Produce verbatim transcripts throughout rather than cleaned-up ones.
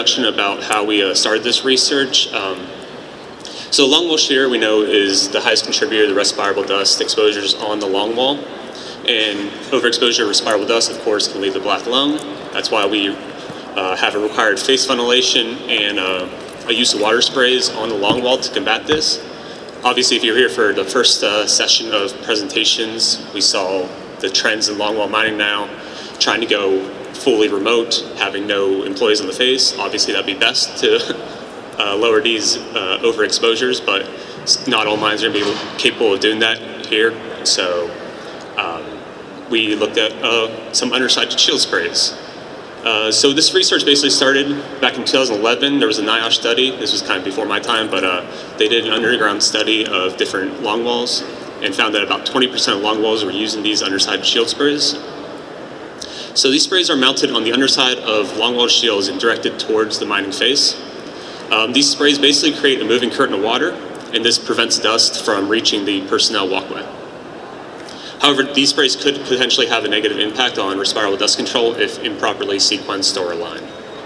introduction about how we uh, started this research. Um, so longwall shear, we know, is the highest contributor to respirable dust exposures on the longwall. And overexposure to respirable dust, of course, can lead to black lung. That's why we uh, have a required face ventilation and uh, a use of water sprays on the longwall to combat this. Obviously, if you're here for the first uh, session of presentations, we saw the trends in longwall mining now, trying to go fully remote, having no employees on the face. Obviously, that'd be best to uh, lower these uh, overexposures, but not all mines are going to be capable of doing that here. So um, we looked at uh, some underside shield sprays. Uh, so this research basically started back in two thousand eleven. There was a NIOSH study. This was kind of before my time, but uh, they did an underground study of different longwalls and found that about twenty percent of longwalls were using these underside shield sprays. So these sprays are mounted on the underside of longwall shields and directed towards the mining face. Um, these sprays basically create a moving curtain of water, and this prevents dust from reaching the personnel walkway. However, these sprays could potentially have a negative impact on respirable dust control if improperly sequenced or aligned.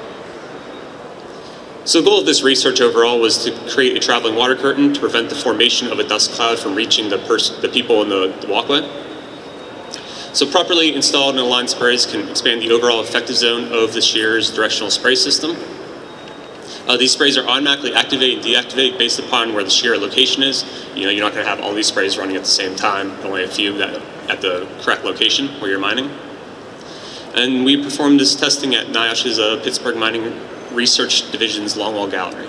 So the goal of this research overall was to create a traveling water curtain to prevent the formation of a dust cloud from reaching the, pers- the people in the, the walkway. So properly installed and aligned sprays can expand the overall effective zone of the shear's directional spray system. Uh, these sprays are automatically activate and deactivate based upon where the shear location is. You know, you're not going to have all these sprays running at the same time, only a few that at the correct location where you're mining. And we performed this testing at NIOSH's uh, Pittsburgh Mining Research Division's Longwall Gallery.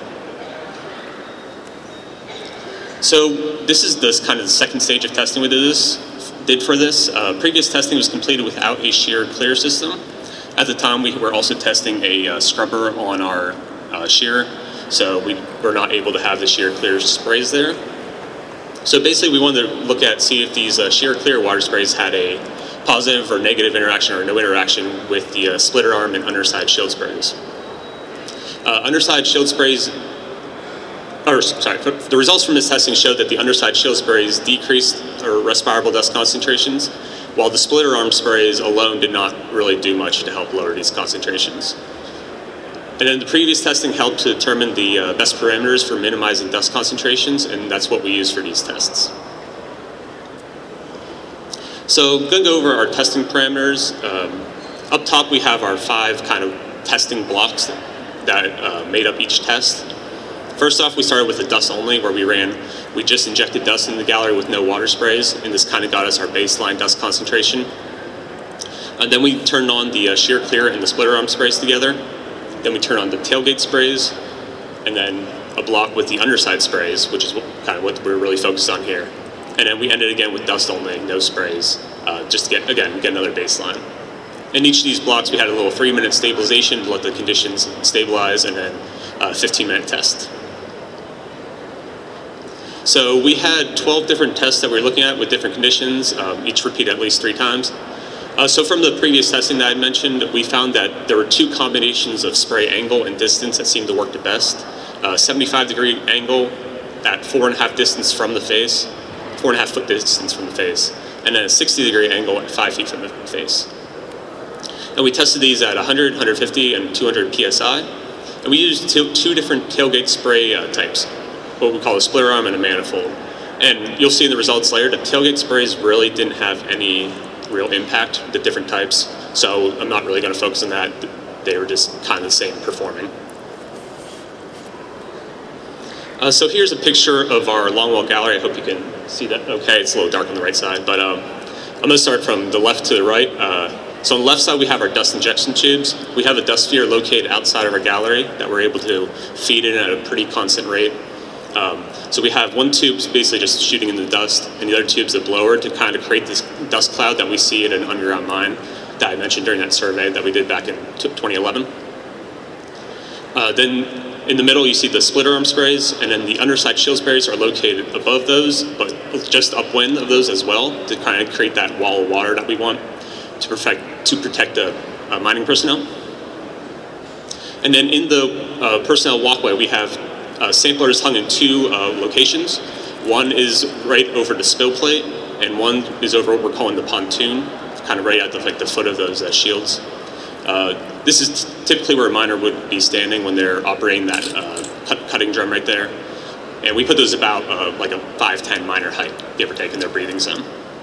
So this is this kind of the second stage of testing we did this did for this. Uh, previous testing was completed without a shear clear system. At the time, we were also testing a uh, scrubber on our Uh, shear, so we were not able to have the shear clear sprays there. So basically we wanted to look at, see if these uh, shear clear water sprays had a positive or negative interaction or no interaction with the uh, splitter arm and underside shield sprays. Uh, underside shield sprays, or sorry, the results from this testing showed that the underside shield sprays decreased or respirable dust concentrations, while the splitter arm sprays alone did not really do much to help lower these concentrations. And then the previous testing helped to determine the uh, best parameters for minimizing dust concentrations, and that's what we use for these tests. So I'm going to go over our testing parameters. Um, up top, we have our five kind of testing blocks that, that uh, made up each test. First off, we started with the dust only, where we ran, we just injected dust in the gallery with no water sprays, and this kind of got us our baseline dust concentration. And then we turned on the uh, shear clear and the splitter arm sprays together. Then we turn on the tailgate sprays, and then a block with the underside sprays, which is what, kind of what we're really focused on here. And then we ended again with dust only, no sprays, uh, just to get, again, get another baseline. In each of these blocks, we had a little three-minute stabilization to let the conditions stabilize, and then a fifteen-minute test. So we had twelve different tests that we were looking at with different conditions, um, each repeated at least three times. Uh, so from the previous testing that I mentioned, we found that there were two combinations of spray angle and distance that seemed to work the best. Uh, seventy-five degree angle at four and a half distance from the face, four and a half foot distance from the face, and then a sixty degree angle at five feet from the face. And we tested these at one hundred, one hundred fifty, and two hundred P S I. And we used two, two different tailgate spray uh, types, what we call a splitter arm and a manifold. And you'll see in the results later, the tailgate sprays really didn't have any real impact, the different types, so I'm not really going to focus on that. They were just kind of the same performing. Uh, so here's a picture of our longwall gallery. I hope you can see that. Okay, it's a little dark on the right side, but um, I'm going to start from the left to the right. Uh, so on the left side, we have our dust injection tubes. We have a dust sphere located outside of our gallery that we're able to feed in at a pretty constant rate. Um, so we have one tube basically just shooting in the dust, and the other tube's a blower to kind of create this dust cloud that we see at an underground mine that I mentioned during that survey that we did back in twenty eleven. Uh, then in the middle, you see the splitter arm sprays, and then the underside shield sprays are located above those, but just upwind of those as well to kind of create that wall of water that we want to protect, to protect the uh, mining personnel. And then in the uh, personnel walkway, we have Uh, samplers hung in two uh, locations. One is right over the spill plate, and one is over what we're calling the pontoon, kind of right at the, like, the foot of those uh, shields. Uh, this is typically where a miner would be standing when they're operating that uh, cut, cutting drum right there. And we put those about uh, like a five ten miner height, give or take, in their breathing zone.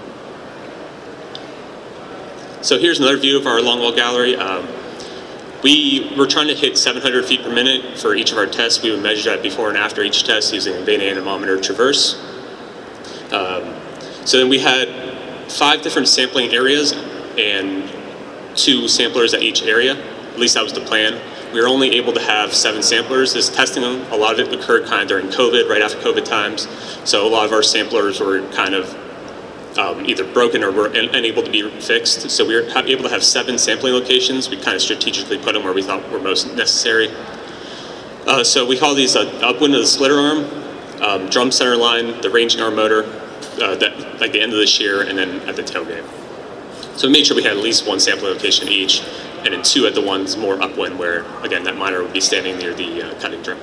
So here's another view of our longwall gallery. Um, we were trying to hit seven hundred feet per minute for each of our tests. We would measure that before and after each test using a vein anemometer traverse. Um, so then we had five different sampling areas and two samplers at each area. At least that was the plan. We were only able to have seven samplers. This testing, a lot of it occurred kind of during COVID, right after COVID times. So a lot of our samplers were kind of um, either broken or were unable to be fixed. So we were able to have seven sampling locations. We kind of strategically put them where we thought were most necessary. Uh, so we call these uh, upwind of the splitter arm, um, drum center line, the ranging arm motor, uh, that, like the end of the shear, and then at the tailgate. So we made sure we had at least one sampling location each, and then two at the ones more upwind where, again, that miner would be standing near the uh, cutting drum.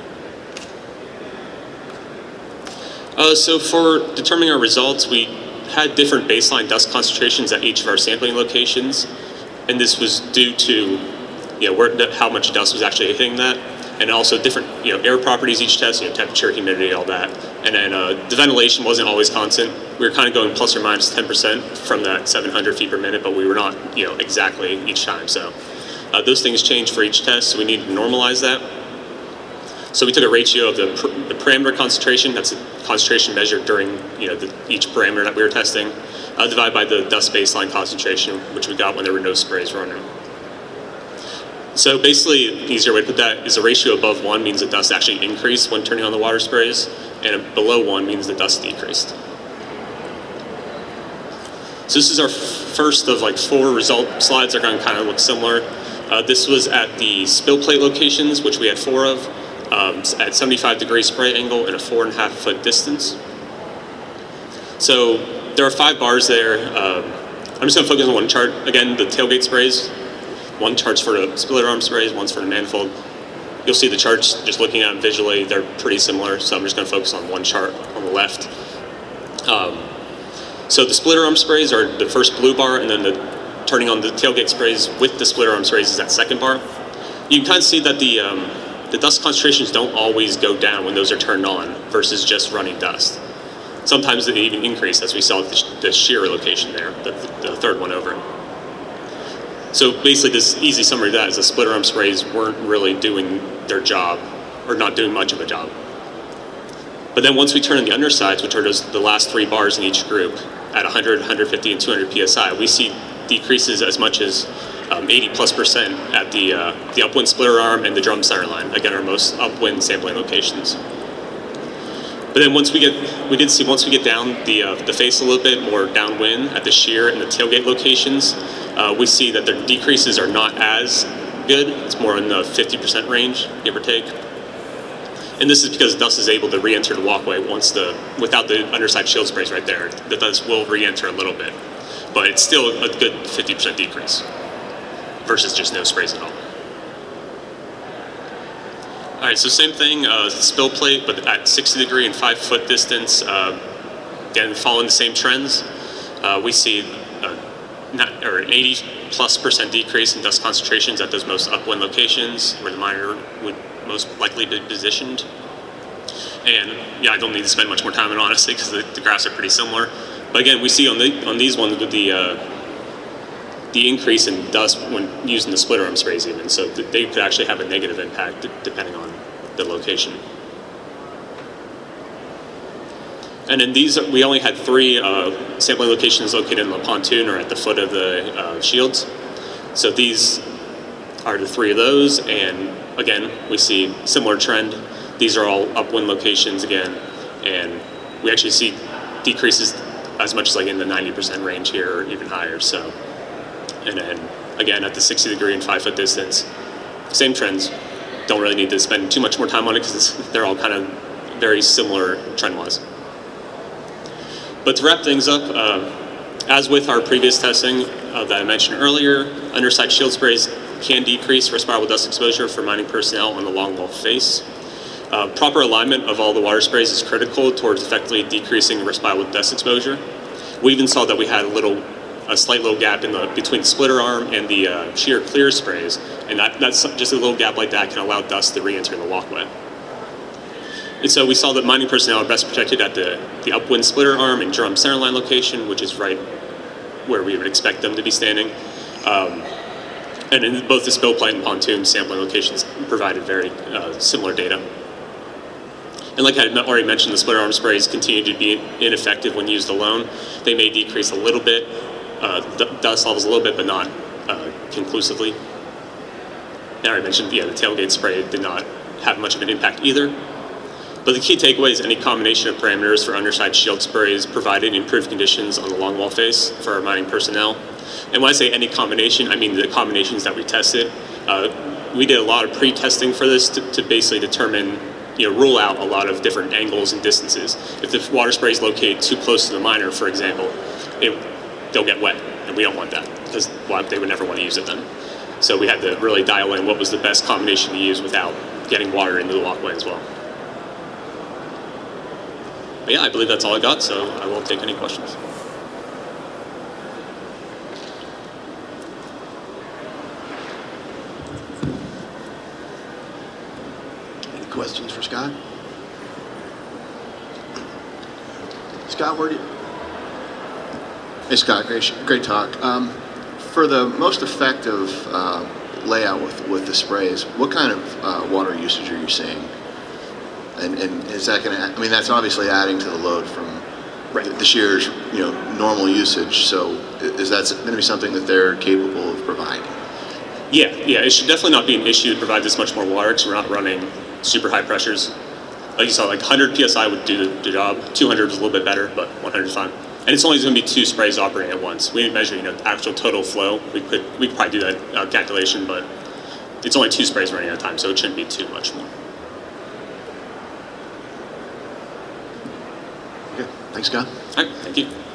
Uh, so for determining our results, we had different baseline dust concentrations at each of our sampling locations, and this was due to, you know, where, how much dust was actually hitting that, and also different, you know, air properties each test, you know, temperature, humidity, all that. And then uh, the ventilation wasn't always constant. We were kind of going plus or minus ten percent from that seven hundred feet per minute, but we were not, you know, exactly each time. So uh, those things change for each test, so we need to normalize that. So we took a ratio of the, the parameter concentration, that's a concentration measured during, you know, the, each parameter that we were testing, uh, divided by the dust baseline concentration, which we got when there were no sprays running. So basically, an easier way to put that is a ratio above one means the dust actually increased when turning on the water sprays, and below one means the dust decreased. So this is our first of like four result slides. They're going to kind of look similar. Uh, this was at the spill plate locations, which we had four of, um, at seventy-five degree spray angle and a four and a half foot distance. So there are five bars there. Um, I'm just going to focus on one chart. Again, the tailgate sprays. One chart's for the splitter arm sprays, one's for the manifold. You'll see the charts, just looking at them visually, they're pretty similar, so I'm just going to focus on one chart on the left. Um, so the splitter arm sprays are the first blue bar, and then the turning on the tailgate sprays with the splitter arm sprays is that second bar. You can kind of see that the, um, the dust concentrations don't always go down when those are turned on versus just running dust. Sometimes they even increase, as we saw at the, the shear location there, the, the third one over. So basically, this easy summary of that is the splitter arm sprays weren't really doing their job, or not doing much of a job. But then once we turn on the undersides, which are just the last three bars in each group, at one hundred, one fifty, and two hundred P S I, we see decreases as much as um, eighty plus percent at the, uh, the upwind splitter arm and the drum center line, again, our most upwind sampling locations. But then once we get, we did see once we get down the uh, the face a little bit more downwind at the shear and the tailgate locations, uh, we see that the decreases are not as good. It's more in the fifty percent range, give or take. And this is because dust is able to re-enter the walkway once the, without the underside shield sprays right there, the dust will re-enter a little bit. But it's still a good fifty percent decrease versus just no sprays at all. All right, so same thing, uh, spill plate, but at sixty degree and five foot distance, uh, again, following the same trends. Uh, we see uh, not, or an eighty plus percent decrease in dust concentrations at those most upwind locations where the miner would most likely be positioned. And yeah, I don't need to spend much more time on it, honestly, because the, the graphs are pretty similar. But again, we see on the on these ones with the uh, the increase in dust when using the splitter arm sprays even, so th- they could actually have a negative impact d- depending on the location. And in these, we only had three uh, sampling locations located in the pontoon or at the foot of the uh, shields. So these are the three of those, and again, we see similar trend. These are all upwind locations again, and we actually see decreases as much as like in the ninety percent range here or even higher. So. And then, again, at the sixty degree and five foot distance, same trends. Don't really need to spend too much more time on it because they're all kind of very similar trend-wise. But to wrap things up, uh, as with our previous testing uh, that I mentioned earlier, underside shield sprays can decrease respirable dust exposure for mining personnel on the longwall face. Uh, proper alignment of all the water sprays is critical towards effectively decreasing respirable dust exposure. We even saw that we had a little a slight little gap in the between the splitter arm and the uh, shear clear sprays, and that, that's just a little gap like that can allow dust to re-enter the walkway. And so we saw that mining personnel are best protected at the, the upwind splitter arm and drum centerline location, which is right where we would expect them to be standing. Um, and in both the spill plate and pontoon sampling locations provided very uh, similar data. And like I had already mentioned, the splitter arm sprays continue to be ineffective when used alone. They may decrease a little bit, uh, dust levels a little bit, but not uh, conclusively. And I already mentioned, yeah, the tailgate spray did not have much of an impact either. But the key takeaway is any combination of parameters for underside shield sprays provided improved conditions on the longwall face for our mining personnel. And when I say any combination, I mean the combinations that we tested. Uh, we did a lot of pre-testing for this to, to basically determine, you know, rule out a lot of different angles and distances. If the water spray is located too close to the miner, for example, it, they'll get wet, and we don't want that because well, they would never want to use it then. So we had to really dial in what was the best combination to use without getting water into the walkway as well. But yeah, I believe that's all I got, so I won't take any questions. Any questions for Scott? Scott, where do you... Hey, Scott, great, great talk. Um, for the most effective uh, layout with, with the sprays, what kind of uh, water usage are you seeing? And, and is that going to, I mean, that's obviously adding to the load from right. the, the shear's, you know, normal usage. So is that going to be something that they're capable of providing? Yeah, yeah, it should definitely not be an issue to provide this much more water because we're not running super high pressures. Like you saw, like one hundred P S I would do the, the job. two hundred is a little bit better, but one hundred is fine. And it's only going to be two sprays operating at once. We didn't measure, you know, actual total flow. We could, we could probably do that uh, calculation, but it's only two sprays running at a time, so it shouldn't be too much more. Okay, thanks, Scott. All right, thank you.